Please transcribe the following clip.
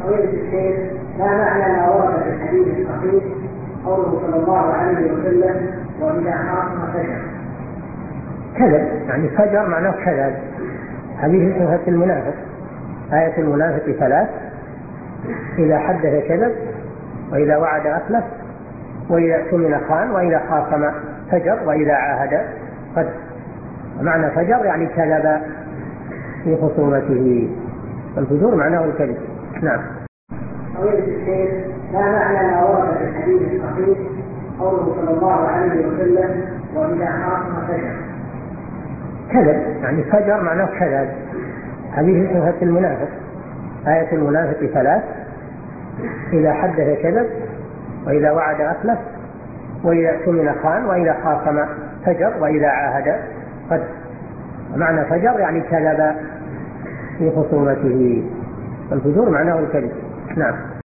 فضيلة الشيخ، ما معنى ما ورد في الحديث الصحيح قوله صلى الله عليه وسلم وإذا خاصم فجر؟ كذب، يعني فجر معناه كذب. هذه صفة المنافق. آية المنافق 3: إذا حدث كذب، وإذا وعد أخلف، وإذا اؤتمن خان، وإذا خاصم فجر، وإذا عاهد قدر. معنى فجر يعني كذب في خصومته، والفجور معناه الكذب. نعم. فضيلة الشيخ، ما معنى ما ورد في الحديث الصحيح قوله صلى الله عليه وسلم وإذا خاصم فجر؟ كذب، يعني فجر معناه كذب. هذه صفة المنافق. آية المنافق 3: إذا حدث كذب، وإذا وعد أخلف، وإذا اؤتمن خان، وإذا خاصم فجر، وإذا عاهد قدر. معنى فجر يعني كذب في خصومته، والفجور معناه الكذب. نعم.